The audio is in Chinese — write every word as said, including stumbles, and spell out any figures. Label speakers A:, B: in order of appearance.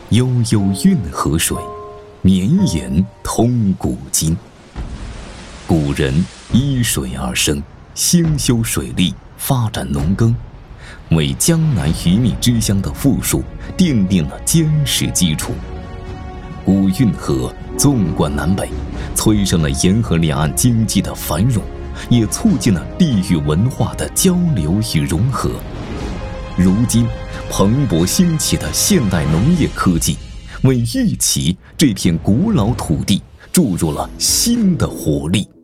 A: 悠悠运河水，绵延通古今。古人依水而生，兴修水利，发展农耕，为江南鱼米之乡的富庶奠定了坚实基础。古运河纵贯南北，催生了沿河两岸经济的繁荣，也促进了地域文化的交流与融合。如今蓬勃兴起的现代农业科技，为玉岐这片古老土地注入了新的活力。